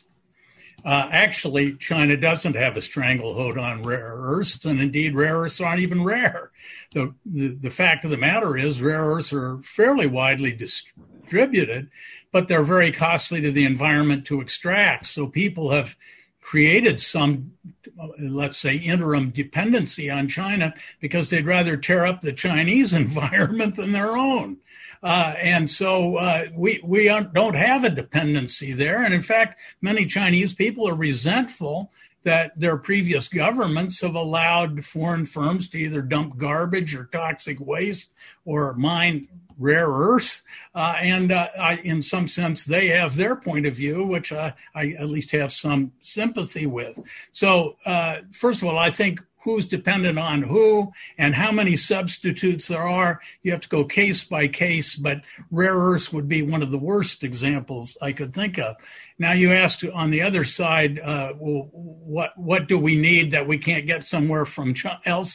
Uh, actually, China doesn't have a stranglehold on rare earths, and indeed, rare earths aren't even rare. The, the, the fact of the matter is rare earths are fairly widely distributed, but they're very costly to the environment to extract. So people have created some, let's say, interim dependency on China because they'd rather tear up the Chinese environment than their own. Uh, and so uh, we, we don't have a dependency there. And in fact, many Chinese people are resentful that their previous governments have allowed foreign firms to either dump garbage or toxic waste or mine rare earths. Uh, and uh, I, in some sense, they have their point of view, which uh, I at least have some sympathy with. So uh, first of all, I think who's dependent on who and how many substitutes there are, you have to go case by case, but rare earths would be one of the worst examples I could think of. Now you asked on the other side, uh, well, what, what do we need that we can't get somewhere from ch- else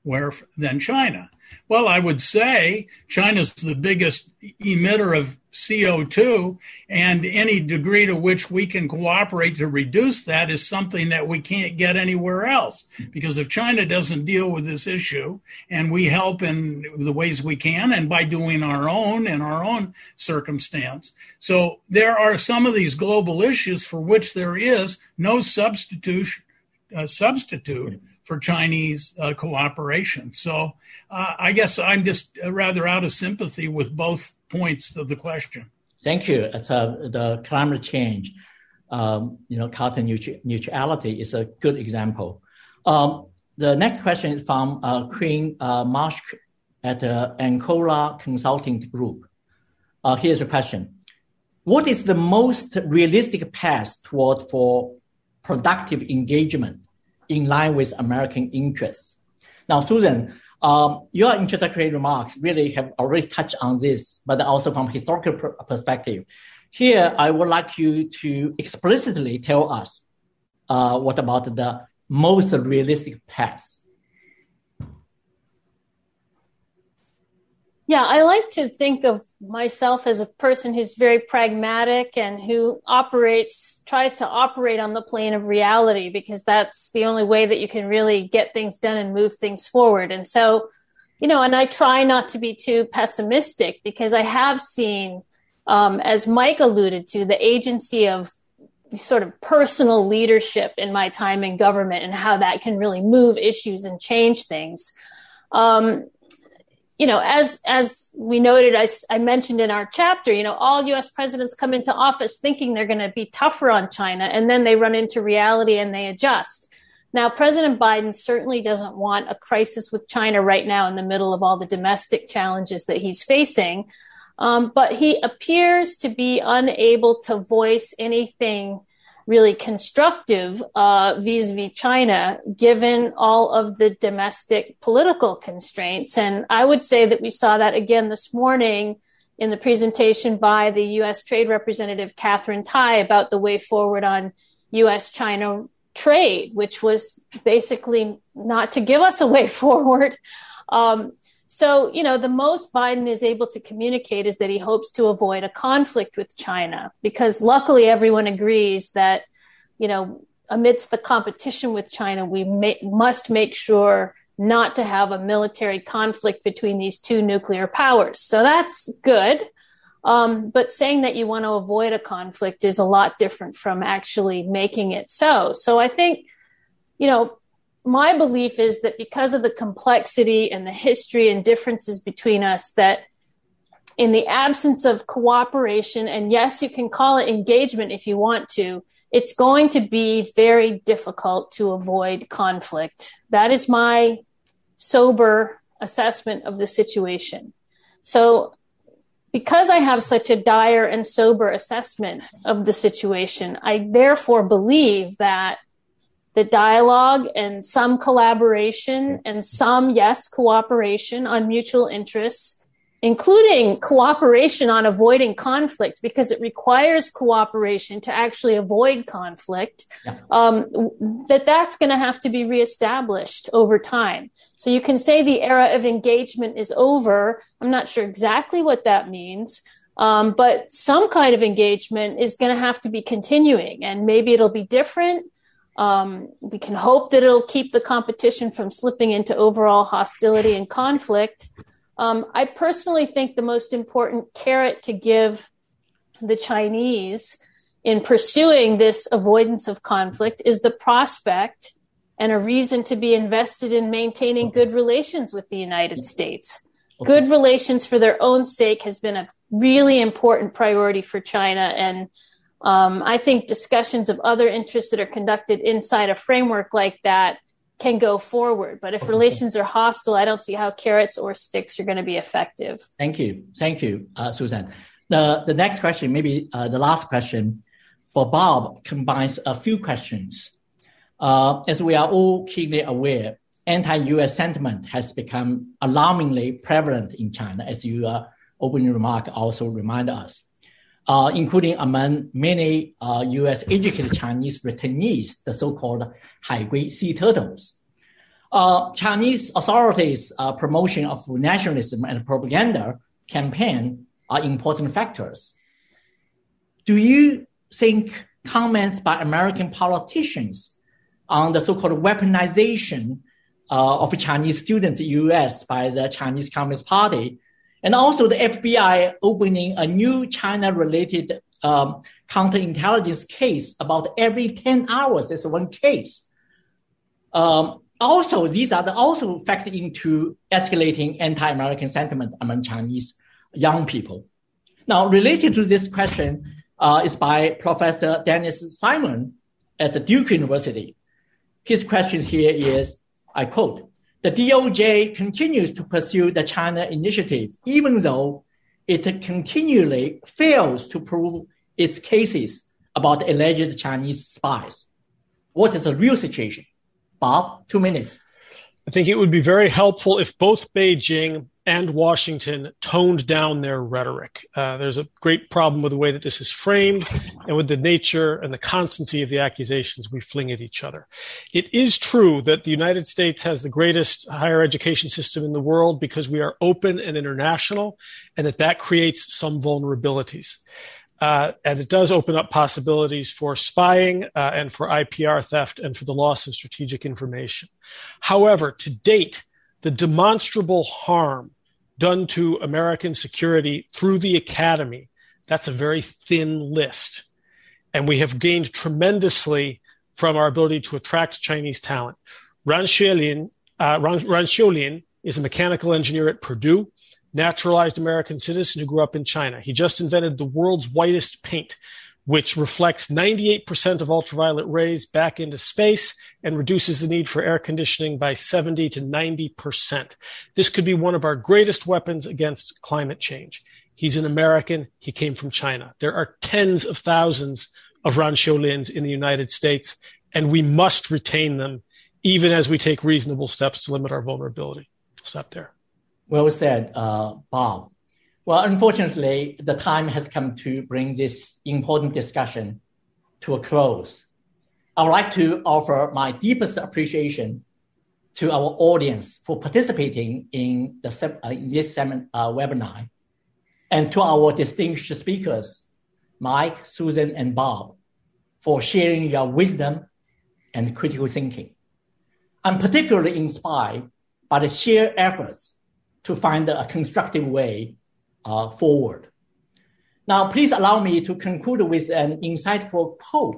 where than China. Well, I would say China's the biggest emitter of C O two, and any degree to which we can cooperate to reduce that is something that we can't get anywhere else. Because if China doesn't deal with this issue and we help in the ways we can and by doing our own in our own circumstance. So there are some of these global issues for which there is no substitution, uh, substitute for Chinese uh, cooperation. So uh, I guess I'm just rather out of sympathy with both points of the question. Thank you. It's uh, the climate change, um, you know, carbon neut- neutrality is a good example. Um, the next question is from uh, Queen uh, Marsh at the Ancola Consulting Group. Uh, here's a question. What is the most realistic path toward for productive engagement in line with American interests? Now, Susan, um, your introductory remarks really have already touched on this, but also from historical pr- perspective. Here, I would like you to explicitly tell us uh, what about the most realistic path. Yeah, I like to think of myself as a person who's very pragmatic and who operates, tries to operate on the plane of reality, because that's the only way that you can really get things done and move things forward. And so, you know, and I try not to be too pessimistic, because I have seen, um, as Mike alluded to, the agency of sort of personal leadership in my time in government and how that can really move issues and change things. Um, You know, as as we noted, I, I mentioned in our chapter, you know, all U S presidents come into office thinking they're going to be tougher on China, and then they run into reality and they adjust. Now, President Biden certainly doesn't want a crisis with China right now in the middle of all the domestic challenges that he's facing. Um, but he appears to be unable to voice anything really constructive uh, vis-a-vis China, given all of the domestic political constraints. And I would say that we saw that again this morning in the presentation by the U S Trade Representative Catherine Tai about the way forward on U S China trade, which was basically not to give us a way forward. Um, So, you know, the most Biden is able to communicate is that he hopes to avoid a conflict with China, because luckily everyone agrees that, you know, amidst the competition with China, we may, must make sure not to have a military conflict between these two nuclear powers. So that's good. Um, but saying that you want to avoid a conflict is a lot different from actually making it so. So I think, you know, my belief is that because of the complexity and the history and differences between us, that in the absence of cooperation, and yes, you can call it engagement if you want to, it's going to be very difficult to avoid conflict. That is my sober assessment of the situation. So because I have such a dire and sober assessment of the situation, I therefore believe that the dialogue and some collaboration and some, yes, cooperation on mutual interests, including cooperation on avoiding conflict, because it requires cooperation to actually avoid conflict, yeah. um, that that's going to have to be reestablished over time. So you can say the era of engagement is over. I'm not sure exactly what that means, um, but some kind of engagement is going to have to be continuing, and maybe it'll be different. Um, we can hope that it'll keep the competition from slipping into overall hostility and conflict. Um, I personally think the most important carrot to give the Chinese in pursuing this avoidance of conflict is the prospect and a reason to be invested in maintaining good relations with the United States. Okay. Good relations for their own sake has been a really important priority for China, and Um, I think discussions of other interests that are conducted inside a framework like that can go forward. But if relations are hostile, I don't see how carrots or sticks are going to be effective. Thank you. Thank you, uh, Susan. The, the next question, maybe uh, the last question for Bob, combines a few questions. Uh, as we are all keenly aware, anti-U S sentiment has become alarmingly prevalent in China, as your opening remark also remind us. Uh, including among many uh, U S-educated Chinese returnees, the so-called Haigui sea turtles. Uh, Chinese authorities' uh, promotion of nationalism and propaganda campaign are important factors. Do you think comments by American politicians on the so-called weaponization uh, of Chinese students in the U S by the Chinese Communist Party, and also the F B I opening a new China-related um, counterintelligence case about every ten hours, there's one case. Um, also, these are the, also factor into escalating anti-American sentiment among Chinese young people. Now, related to this question uh, is by Professor Dennis Simon at the Duke University. His question here is, I quote, "The D O J continues to pursue the China initiative, even though it continually fails to prove its cases about alleged Chinese spies. What is the real situation?" Bob, two minutes. I think it would be very helpful if both Beijing and Washington toned down their rhetoric. Uh, there's a great problem with the way that this is framed and with the nature and the constancy of the accusations we fling at each other. It is true that the United States has the greatest higher education system in the world because we are open and international, and that that creates some vulnerabilities. Uh, and it does open up possibilities for spying uh, and for I P R theft and for the loss of strategic information. However, to date, the demonstrable harm done to American security through the academy, that's a very thin list. And we have gained tremendously from our ability to attract Chinese talent. Ran Xiulin, uh, Ran, Ran Xiulin is a mechanical engineer at Purdue, naturalized American citizen who grew up in China. He just invented the world's whitest paint, which reflects ninety-eight percent of ultraviolet rays back into space and reduces the need for air conditioning by seventy to ninety percent. This could be one of our greatest weapons against climate change. He's an American. He came from China. There are tens of thousands of Ran Xiulins in the United States, and we must retain them, even as we take reasonable steps to limit our vulnerability. I'll stop there. Well said, uh, Bob. Well, unfortunately, the time has come to bring this important discussion to a close. I would like to offer my deepest appreciation to our audience for participating in, the, uh, in this seminar, uh, webinar, and to our distinguished speakers, Mike, Susan, and Bob, for sharing your wisdom and critical thinking. I'm particularly inspired by the shared efforts to find a constructive way uh, forward. Now, please allow me to conclude with an insightful quote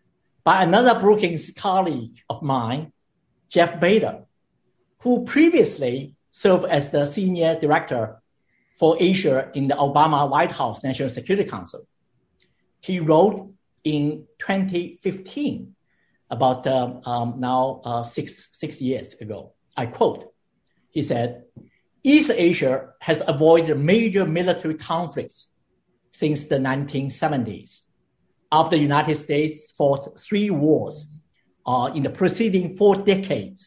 by another Brookings colleague of mine, Jeff Bader, who previously served as the senior director for Asia in the Obama White House National Security Council. He wrote in twenty fifteen, about um, um, now uh, six, six years ago, I quote, he said, "East Asia has avoided major military conflicts since the nineteen seventies, after the United States fought three wars uh, in the preceding four decades,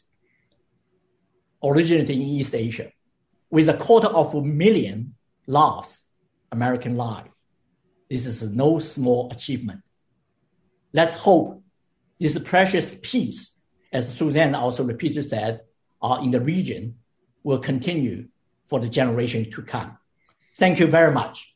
originating in East Asia, with a quarter of a million lost American lives. This is no small achievement. Let's hope this precious peace, as Suzanne also repeatedly said, uh, in the region will continue for the generation to come." Thank you very much.